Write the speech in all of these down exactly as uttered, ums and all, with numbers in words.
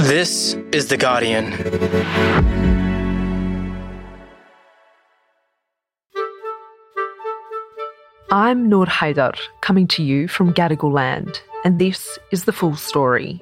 This is The Guardian. I'm Noor Haidar, coming to you from Gadigal land, and this is the full story.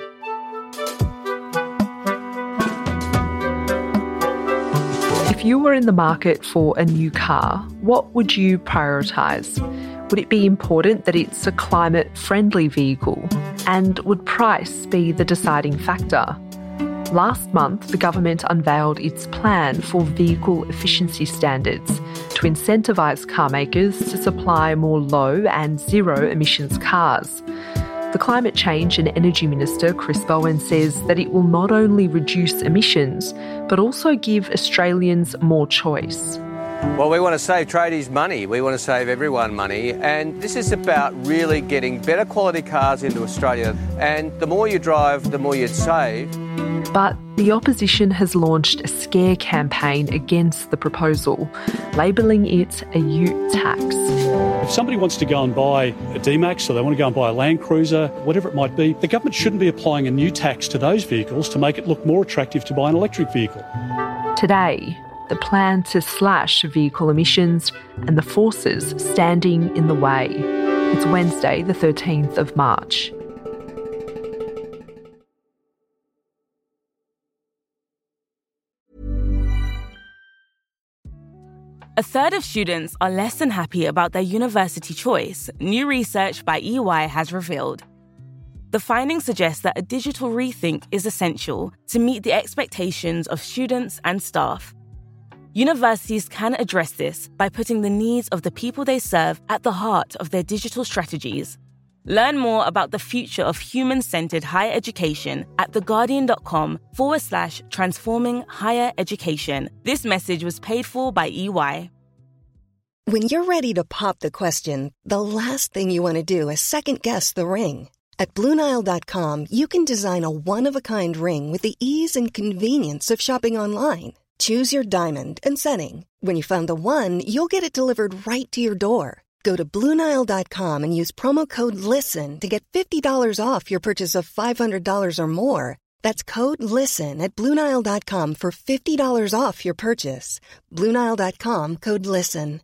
If you were in the market for a new car, what would you prioritise? Would it be important that it's a climate-friendly vehicle? And would price be the deciding factor? Last month, the government unveiled its plan for vehicle efficiency standards to incentivise car makers to supply more low and zero emissions cars. The Climate Change and Energy Minister, Chris Bowen, says that it will not only reduce emissions, but also give Australians more choice. Well, we want to save tradies money. We want to save everyone money. And this is about really getting better quality cars into Australia. And the more you drive, the more you'd save. But the opposition has launched a scare campaign against the proposal, labelling it a ute tax. If somebody wants to go and buy a D-Max or they want to go and buy a Land Cruiser, whatever it might be, the government shouldn't be applying a new tax to those vehicles to make it look more attractive to buy an electric vehicle. Today, the plan to slash vehicle emissions and the forces standing in the way. It's Wednesday, the thirteenth of March. A third of students are less than happy about their university choice, new research by E Y has revealed. The findings suggest that a digital rethink is essential to meet the expectations of students and staff. Universities can address this by putting the needs of the people they serve at the heart of their digital strategies. Learn more about the future of human-centred higher education at theguardian.com forward slash transforming higher education. This message was paid for by E Y. When you're ready to pop the question, the last thing you want to do is second-guess the ring. At Blue Nile dot com, you can design a one-of-a-kind ring with the ease and convenience of shopping online. Choose your diamond and setting. When you find the one, you'll get it delivered right to your door. Go to Blue Nile dot com and use promo code LISTEN to get fifty dollars off your purchase of five hundred dollars or more. That's code LISTEN at Blue Nile dot com for fifty dollars off your purchase. Blue Nile dot com, code LISTEN.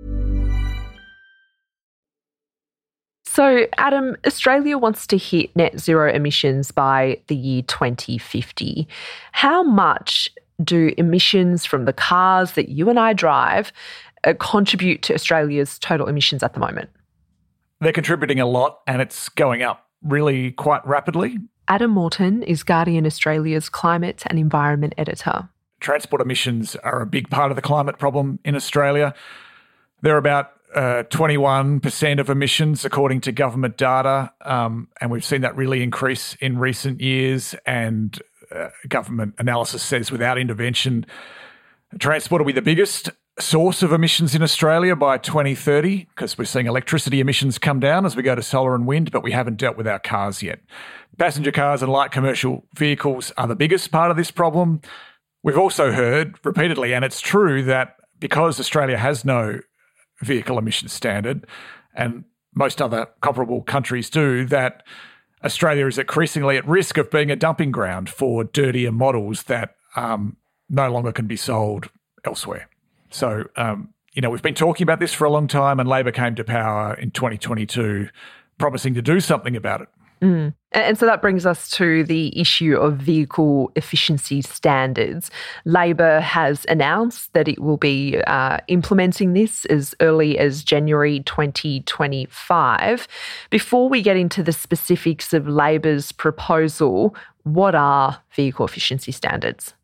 So, Adam, Australia wants to hit net zero emissions by the year twenty fifty. How much do emissions from the cars that you and I drive uh, contribute to Australia's total emissions at the moment? They're contributing a lot and it's going up really quite rapidly. Adam Morton is Guardian Australia's climate and environment editor. Transport emissions are a big part of the climate problem in Australia. They're about uh, twenty-one percent of emissions according to government data, um, and we've seen that really increase in recent years, and uh, government analysis says without intervention, transport will be the biggest source of emissions in Australia by twenty thirty, because we're seeing electricity emissions come down as we go to solar and wind, but we haven't dealt with our cars yet. Passenger cars and light commercial vehicles are the biggest part of this problem. We've also heard repeatedly, and it's true, that because Australia has no vehicle emissions standard, and most other comparable countries do, that Australia is increasingly at risk of being a dumping ground for dirtier models that um, no longer can be sold elsewhere. So, um, you know, we've been talking about this for a long time, and Labor came to power in twenty twenty-two promising to do something about it. Mm. And so that brings us to the issue of vehicle efficiency standards. Labor has announced that it will be uh, implementing this as early as January twenty twenty-five. Before we get into the specifics of Labor's proposal, what are vehicle efficiency standards?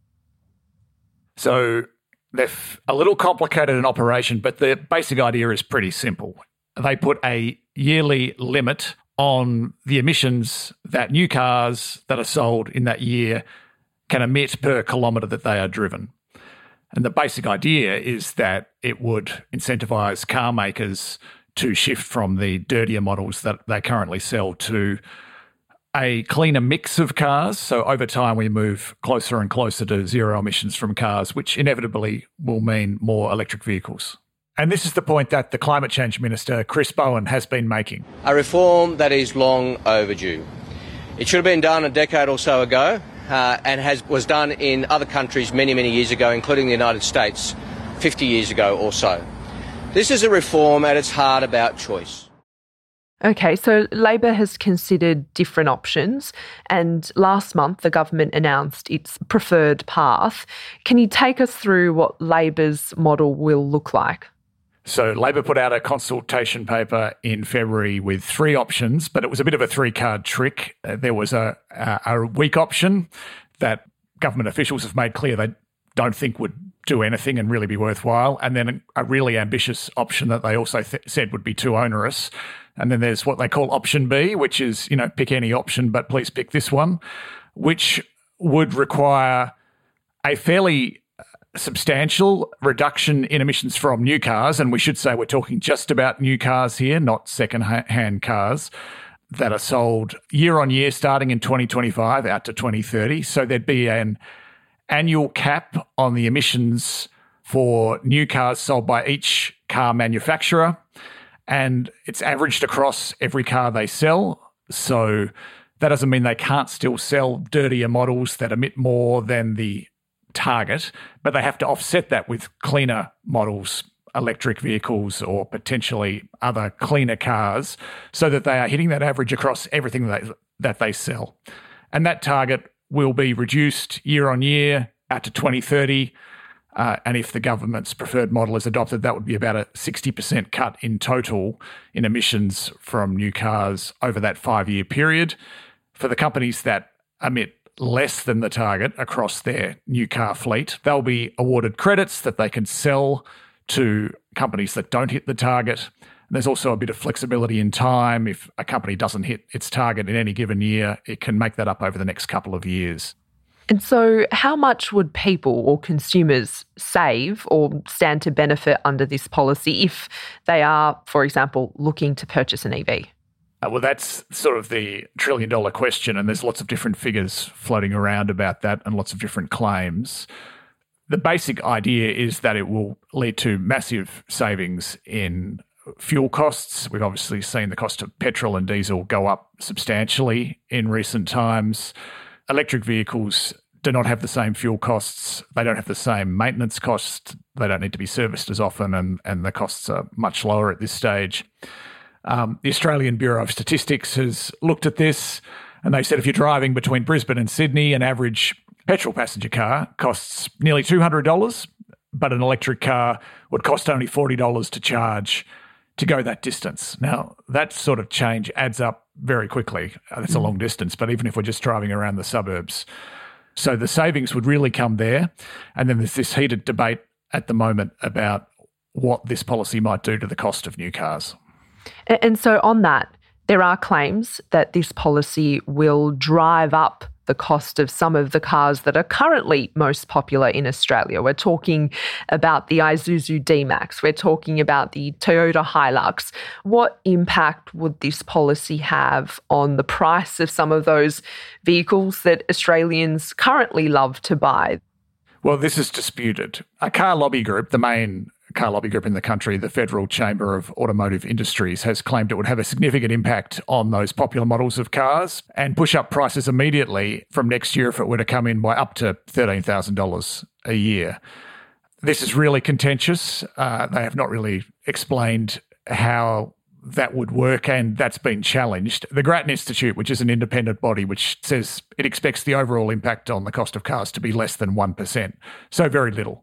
So they're a little complicated in operation, but the basic idea is pretty simple. They put a yearly limit on the emissions that new cars that are sold in that year can emit per kilometre that they are driven. And the basic idea is that it would incentivise car makers to shift from the dirtier models that they currently sell to a cleaner mix of cars. So over time we move closer and closer to zero emissions from cars, which inevitably will mean more electric vehicles. And this is the point that the Climate Change Minister, Chris Bowen, has been making. A reform that is long overdue. It should have been done a decade or so ago, uh, and has was done in other countries many, many years ago, including the United States, fifty years ago or so. This is a reform at its heart about choice. Okay, so Labor has considered different options, and last month the government announced its preferred path. Can you take us through what Labor's model will look like? So Labor put out a consultation paper in February with three options, but it was a bit of a three-card trick. Uh, there was a, a, a weak option that government officials have made clear they don't think would do anything and really be worthwhile, and then a really ambitious option that they also th- said would be too onerous. And then there's what they call option B, which is, you know, pick any option, but please pick this one, which would require a fairly substantial reduction in emissions from new cars. And we should say we're talking just about new cars here, not second-hand cars that are sold year on year starting in twenty twenty-five out to twenty thirty. So there'd be an annual cap on the emissions for new cars sold by each car manufacturer, and it's averaged across every car they sell. So that doesn't mean they can't still sell dirtier models that emit more than the target, but they have to offset that with cleaner models, electric vehicles or potentially other cleaner cars, so that they are hitting that average across everything that they, that they sell. And that target will be reduced year on year out to twenty thirty. Uh, and if the government's preferred model is adopted, that would be about a sixty percent cut in total in emissions from new cars over that five-year period. For the companies that emit less than the target across their new car fleet, they'll be awarded credits that they can sell to companies that don't hit the target. There's also a bit of flexibility in time. If a company doesn't hit its target in any given year, it can make that up over the next couple of years. And so how much would people or consumers save or stand to benefit under this policy if they are, for example, looking to purchase an E V? Uh, well, that's sort of the trillion-dollar question, and there's lots of different figures floating around about that and lots of different claims. The basic idea is that it will lead to massive savings in fuel costs. We've obviously seen the cost of petrol and diesel go up substantially in recent times. Electric vehicles do not have the same fuel costs. They don't have the same maintenance costs. They don't need to be serviced as often, and, and the costs are much lower at this stage. Um, the Australian Bureau of Statistics has looked at this, and they said if you're driving between Brisbane and Sydney, an average petrol passenger car costs nearly two hundred dollars, but an electric car would cost only forty dollars to charge to go that distance. Now, that sort of change adds up very quickly. That's a long distance, but even if we're just driving around the suburbs. So the savings would really come there. And then there's this heated debate at the moment about what this policy might do to the cost of new cars. And so on that, there are claims that this policy will drive up the cost of some of the cars that are currently most popular in Australia. We're talking about the Isuzu D-Max. We're talking about the Toyota Hilux. What impact would this policy have on the price of some of those vehicles that Australians currently love to buy? Well, this is disputed. A car lobby group, the main car lobby group in the country, the Federal Chamber of Automotive Industries, has claimed it would have a significant impact on those popular models of cars and push up prices immediately from next year if it were to come in by up to thirteen thousand dollars a year. This is really contentious. Uh, they have not really explained how that would work, and that's been challenged. The Grattan Institute, which is an independent body which says it expects the overall impact on the cost of cars to be less than one percent, so very little.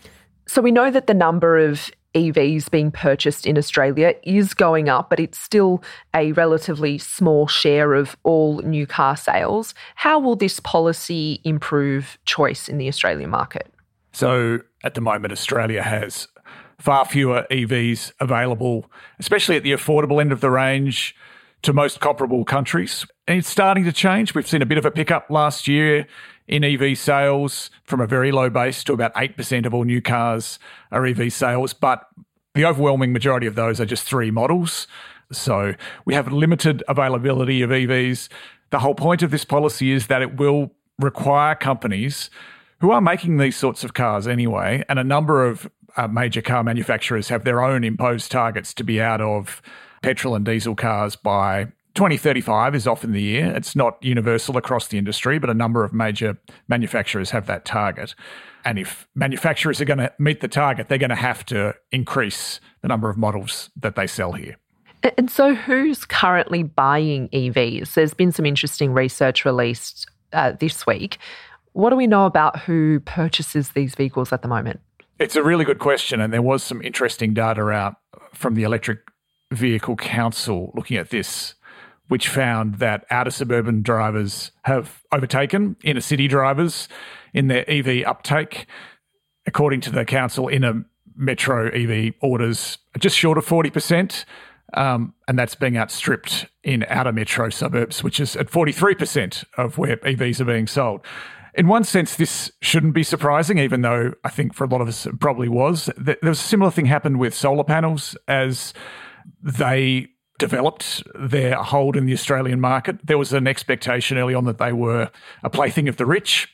So we know that the number of E Vs being purchased in Australia is going up, but it's still a relatively small share of all new car sales. How will this policy improve choice in the Australian market? So at the moment, Australia has far fewer E Vs available, especially at the affordable end of the range, to most comparable countries. And it's starting to change. We've seen a bit of a pickup last year in E V sales from a very low base to about eight percent of all new cars are E V sales, but the overwhelming majority of those are just three models. So we have limited availability of E Vs. The whole point of this policy is that it will require companies who are making these sorts of cars anyway, and a number of uh, major car manufacturers have their own imposed targets to be out of petrol and diesel cars by twenty thirty-five is often the year. It's not universal across the industry, but a number of major manufacturers have that target. And if manufacturers are going to meet the target, they're going to have to increase the number of models that they sell here. And so who's currently buying E Vs? There's been some interesting research released uh, this week. What do we know about who purchases these vehicles at the moment? It's a really good question, and there was some interesting data out from the Electric Vehicle Council looking at this, which found that outer suburban drivers have overtaken inner city drivers in their E V uptake. According to the council, inner metro E V orders are just short of forty percent, um, and that's being outstripped in outer metro suburbs, which is at forty-three percent of where E Vs are being sold. In one sense, this shouldn't be surprising, even though I think for a lot of us it probably was. There was a similar thing happened with solar panels as they developed their hold in the Australian market. There was an expectation early on that they were a plaything of the rich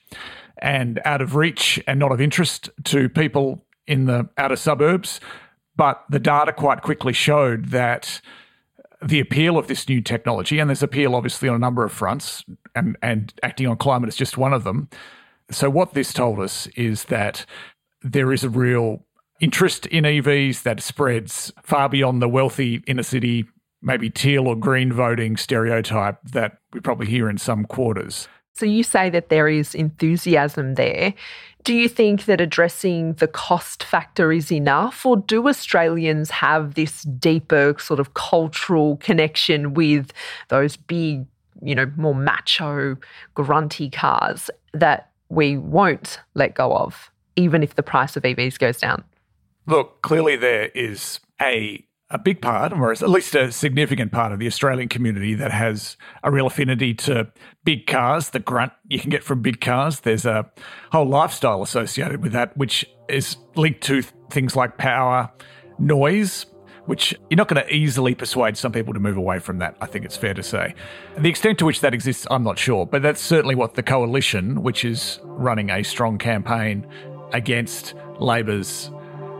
and out of reach and not of interest to people in the outer suburbs. But the data quite quickly showed that the appeal of this new technology, and there's appeal obviously on a number of fronts, and, and acting on climate is just one of them. So what this told us is that there is a real interest in E Vs that spreads far beyond the wealthy inner city, maybe teal or green voting stereotype that we probably hear in some quarters. So you say that there is enthusiasm there. Do you think that addressing the cost factor is enough, or do Australians have this deeper sort of cultural connection with those big, you know, more macho, grunty cars that we won't let go of, even if the price of E Vs goes down? Look, clearly there is a a big part, or at least a significant part of the Australian community that has a real affinity to big cars, the grunt you can get from big cars. There's a whole lifestyle associated with that, which is linked to things like power, noise, which you're not going to easily persuade some people to move away from that, I think it's fair to say. The extent to which that exists, I'm not sure, but that's certainly what the Coalition, which is running a strong campaign against Labor's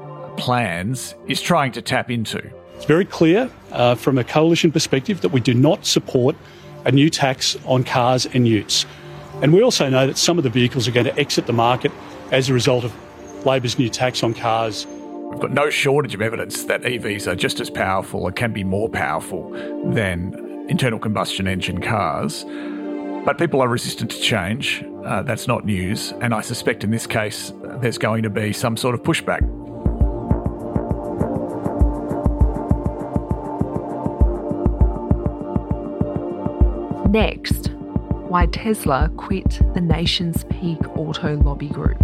plans, is trying to tap into. It's very clear uh, from a coalition perspective that we do not support a new tax on cars and utes. And we also know that some of the vehicles are going to exit the market as a result of Labor's new tax on cars. We've got no shortage of evidence that E Vs are just as powerful and can be more powerful than internal combustion engine cars. But people are resistant to change. Uh, that's not news. And I suspect in this case there's going to be some sort of pushback. Next, why Tesla quit the nation's peak auto lobby group.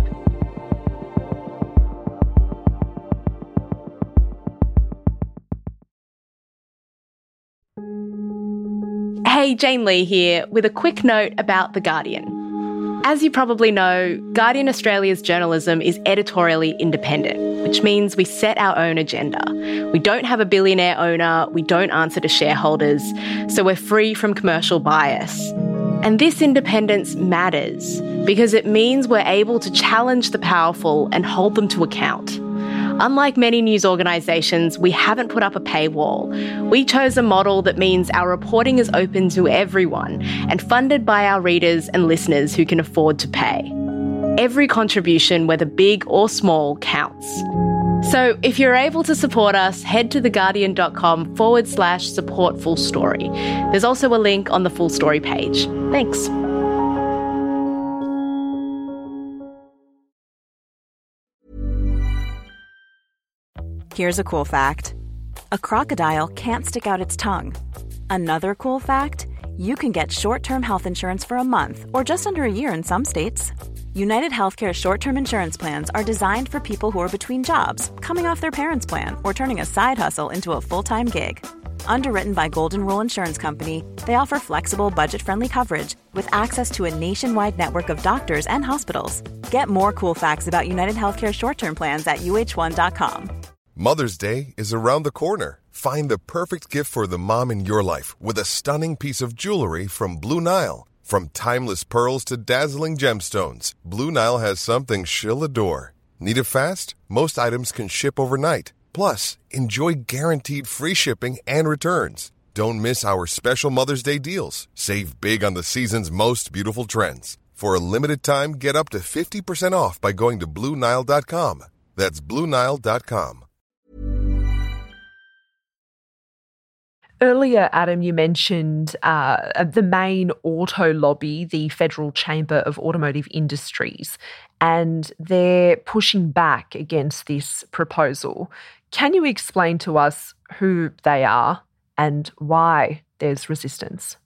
Hey, Jane Lee here with a quick note about The Guardian. As you probably know, Guardian Australia's journalism is editorially independent, which means we set our own agenda. We don't have a billionaire owner, we don't answer to shareholders, so we're free from commercial bias. And this independence matters because it means we're able to challenge the powerful and hold them to account. Unlike many news organisations, we haven't put up a paywall. We chose a model that means our reporting is open to everyone and funded by our readers and listeners who can afford to pay. Every contribution, whether big or small, counts. So if you're able to support us, head to theguardian.com forward slash support full story. There's also a link on the full story page. Thanks. Here's a cool fact. A crocodile can't stick out its tongue. Another cool fact, you can get short-term health insurance for a month or just under a year in some states. United Healthcare short-term insurance plans are designed for people who are between jobs, coming off their parents' plan, or turning a side hustle into a full-time gig. Underwritten by Golden Rule Insurance Company, they offer flexible, budget-friendly coverage with access to a nationwide network of doctors and hospitals. Get more cool facts about United Healthcare short-term plans at U H one dot com. Mother's Day is around the corner. Find the perfect gift for the mom in your life with a stunning piece of jewelry from Blue Nile. From timeless pearls to dazzling gemstones, Blue Nile has something she'll adore. Need it fast? Most items can ship overnight. Plus, enjoy guaranteed free shipping and returns. Don't miss our special Mother's Day deals. Save big on the season's most beautiful trends. For a limited time, get up to fifty percent off by going to Blue Nile dot com. That's Blue Nile dot com. Earlier, Adam, you mentioned uh, the main auto lobby, the Federal Chamber of Automotive Industries, and they're pushing back against this proposal. Can you explain to us who they are and why there's resistance?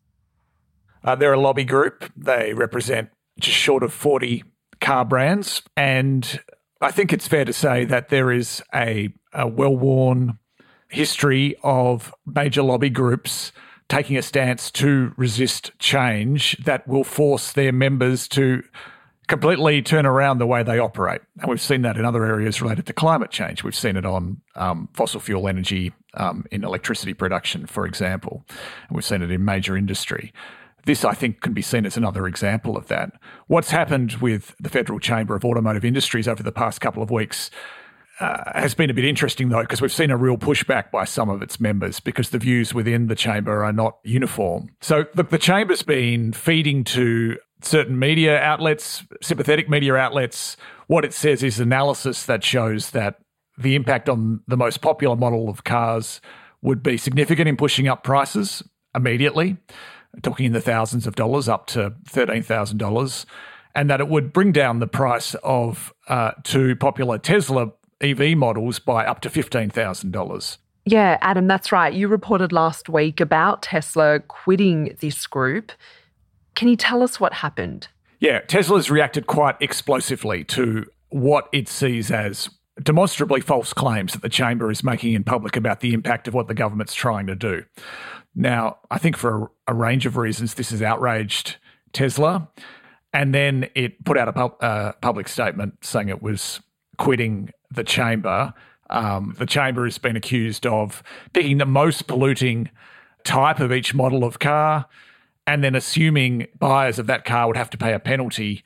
Uh, they're a lobby group. They represent just short of forty car brands. And I think it's fair to say that there is a, a well-worn history of major lobby groups taking a stance to resist change that will force their members to completely turn around the way they operate. And we've seen that in other areas related to climate change. We've seen it on um, fossil fuel energy um, in electricity production, for example. And we've seen it in major industry. This, I think, can be seen as another example of that. What's happened with the Federal Chamber of Automotive Industries over the past couple of weeks uh, has been a bit interesting, though, because we've seen a real pushback by some of its members because the views within the chamber are not uniform. So, look, the chamber's been feeding to certain media outlets, sympathetic media outlets. What it says is analysis that shows that the impact on the most popular model of cars would be significant in pushing up prices immediately, talking in the thousands of dollars up to thirteen thousand dollars, and that it would bring down the price of uh, two popular Tesla E V models by up to fifteen thousand dollars. Yeah, Adam, that's right. You reported last week about Tesla quitting this group. Can you tell us what happened? Yeah, Tesla's reacted quite explosively to what it sees as demonstrably false claims that the chamber is making in public about the impact of what the government's trying to do. Now, I think for a, a range of reasons, this has outraged Tesla. And then it put out a pub, uh, public statement saying it was quitting the chamber. Um, the chamber has been accused of picking the most polluting type of each model of car and then assuming buyers of that car would have to pay a penalty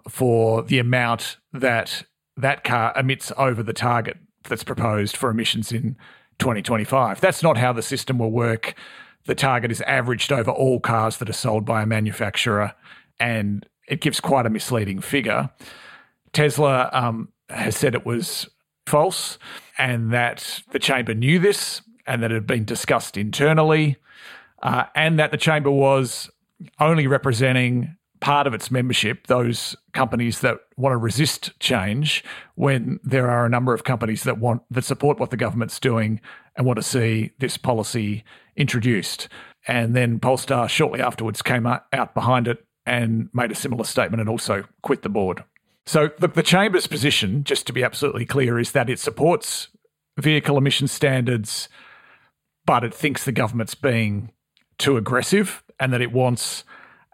for the amount that that car emits over the target that's proposed for emissions in twenty twenty-five. That's not how the system will work. The target is averaged over all cars that are sold by a manufacturer, and it gives quite a misleading figure. Tesla um, has said it was false and that the chamber knew this and that it had been discussed internally, uh, and that the chamber was only representing part of its membership, those companies that want to resist change, when there are a number of companies that want that support what the government's doing and want to see this policy introduced. And then Polestar shortly afterwards came out behind it and made a similar statement and also quit the board. So look, the chamber's position, just to be absolutely clear, is that it supports vehicle emission standards, but it thinks the government's being too aggressive and that it wants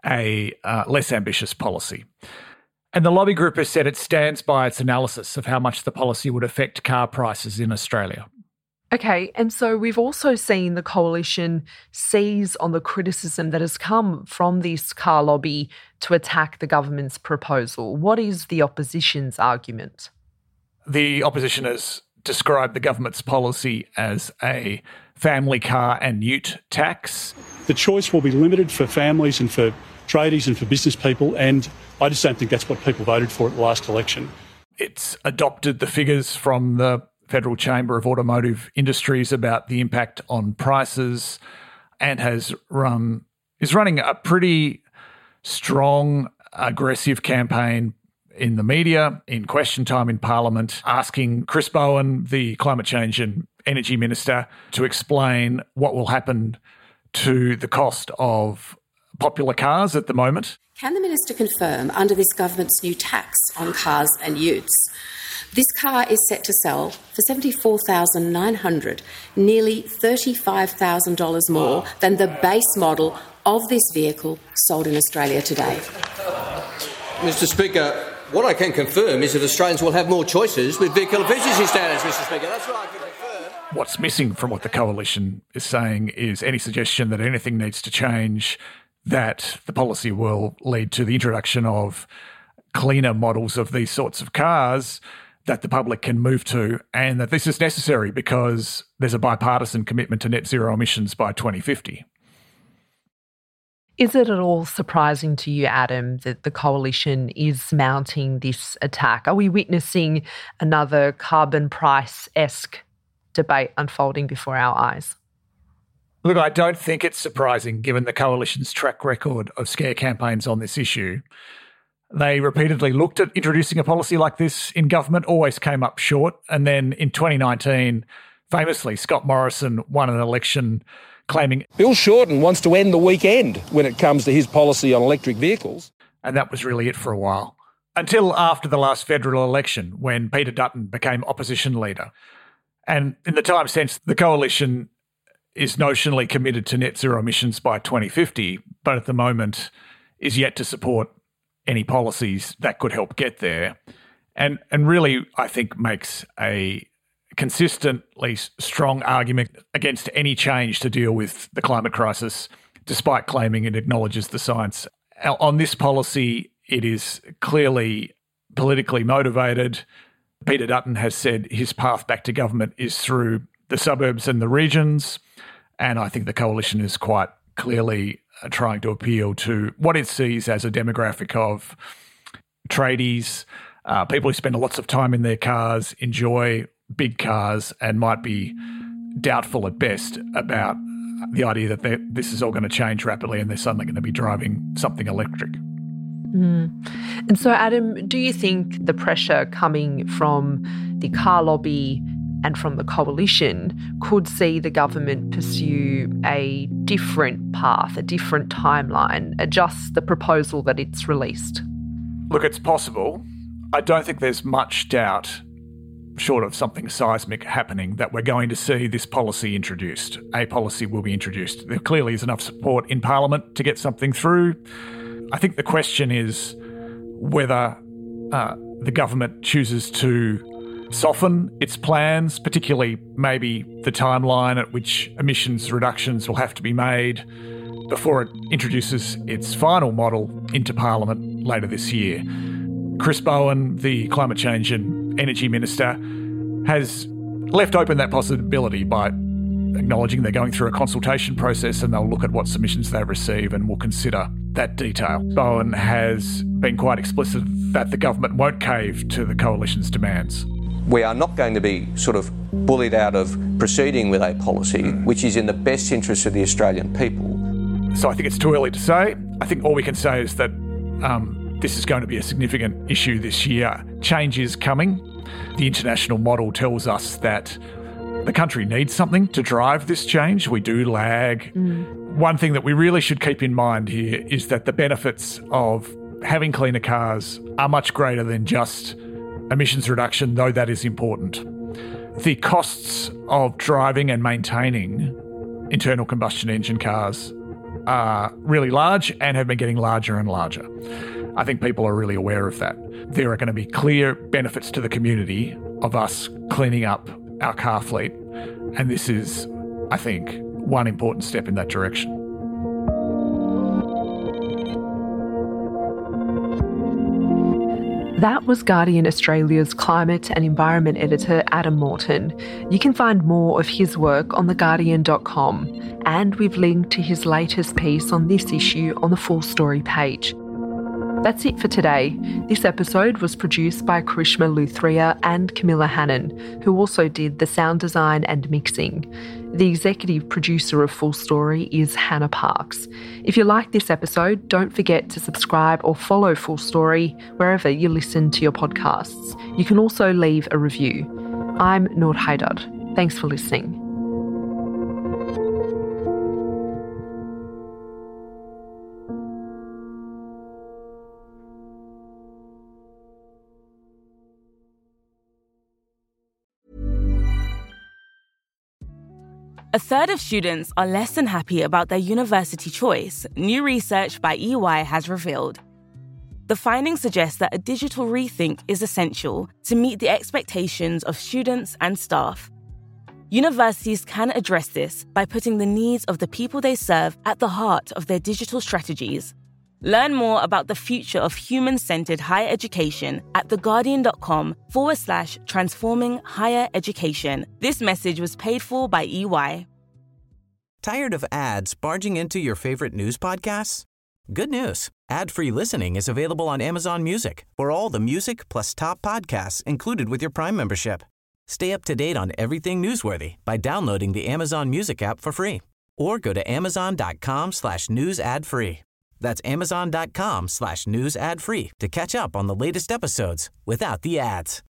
a uh, less ambitious policy. And the lobby group has said it stands by its analysis of how much the policy would affect car prices in Australia. Okay, and so we've also seen the coalition seize on the criticism that has come from this car lobby to attack the government's proposal. What is the opposition's argument? The opposition has described the government's policy as a family car and ute tax. The choice will be limited for families and for tradies and for business people, and I just don't think that's what people voted for at the last election. It's adopted the figures from the Federal Chamber of Automotive Industries about the impact on prices and has run is running a pretty strong, aggressive campaign in the media, in question time in Parliament, asking Chris Bowen, the Climate Change and Energy Minister, to explain what will happen to the cost of popular cars at the moment. Can the Minister confirm, under this government's new tax on cars and utes, this car is set to sell for seventy-four thousand nine hundred dollars, nearly thirty-five thousand dollars more than the base model of this vehicle sold in Australia today? Mister Speaker, what I can confirm is that Australians will have more choices with vehicle efficiency standards, Mister Speaker. That's what I can confirm. What's missing from what the coalition is saying is any suggestion that anything needs to change, that the policy will lead to the introduction of cleaner models of these sorts of cars that the public can move to, and that this is necessary because there's a bipartisan commitment to net zero emissions by twenty fifty. Is it at all surprising to you, Adam, that the coalition is mounting this attack? Are we witnessing another carbon price-esque debate unfolding before our eyes? Look, I don't think it's surprising given the coalition's track record of scare campaigns on this issue. They repeatedly looked at introducing a policy like this in government, always came up short. And then in twenty nineteen, famously, Scott Morrison won an election claiming Bill Shorten wants to end the weekend when it comes to his policy on electric vehicles. And that was really it for a while. Until after the last federal election, when Peter Dutton became opposition leader. And in the time since, the coalition is notionally committed to net zero emissions by twenty fifty, but at the moment is yet to support any policies that could help get there. And and really, I think, makes a consistently strong argument against any change to deal with the climate crisis, despite claiming it acknowledges the science. On this policy, it is clearly politically motivated. Peter Dutton has said his path back to government is through the suburbs and the regions, and I think the coalition is quite clearly trying to appeal to what it sees as a demographic of tradies, uh, people who spend lots of time in their cars, enjoy big cars, and might be doubtful at best about the idea that this is all going to change rapidly and they're suddenly going to be driving something electric. Mm. And so, Adam, do you think the pressure coming from the car lobby and from the coalition could see the government pursue a different path, a different timeline, adjust the proposal that it's released? Look, it's possible. I don't think there's much doubt, short of something seismic happening, that we're going to see this policy introduced. A policy will be introduced. There clearly is enough support in Parliament to get something through. I think the question is whether uh, the government chooses to soften its plans, particularly maybe the timeline at which emissions reductions will have to be made before it introduces its final model into Parliament later this year. Chris Bowen, the Climate Change and Energy Minister, has left open that possibility by acknowledging they're going through a consultation process and they'll look at what submissions they receive and will consider that detail. Bowen has been quite explicit that the government won't cave to the coalition's demands. We are not going to be sort of bullied out of proceeding with a policy which is in the best interest of the Australian people. So I think it's too early to say. I think all we can say is that um, this is going to be a significant issue this year. Change is coming. The international model tells us that the country needs something to drive this change. We do lag. Mm. One thing that we really should keep in mind here is that the benefits of having cleaner cars are much greater than just emissions reduction, though that is important. The costs of driving and maintaining internal combustion engine cars are really large and have been getting larger and larger. I think people are really aware of that. There are going to be clear benefits to the community of us cleaning up our car fleet, and this is, I think, one important step in that direction. That was Guardian Australia's climate and environment editor, Adam Morton. You can find more of his work on the guardian dot com, and we've linked to his latest piece on this issue on the full story page. That's it for today. This episode was produced by Karishma Luthria and Camilla Hannon, who also did the sound design and mixing. The executive producer of Full Story is Hannah Parks. If you like this episode, don't forget to subscribe or follow Full Story wherever you listen to your podcasts. You can also leave a review. I'm Noor Haidar. Thanks for listening. A third of students are less than happy about their university choice, new research by E Y has revealed. The findings suggest that a digital rethink is essential to meet the expectations of students and staff. Universities can address this by putting the needs of the people they serve at the heart of their digital strategies. Learn more about the future of human-centered higher education at theguardian.com forward slash transforming higher education. This message was paid for by E Y. Tired of ads barging into your favorite news podcasts? Good news. Ad-free listening is available on Amazon Music for all the music plus top podcasts included with your Prime membership. Stay up to date on everything newsworthy by downloading the Amazon Music app for free or go to amazon.com slash news ad free. That's amazon.com slash news ad free to catch up on the latest episodes without the ads.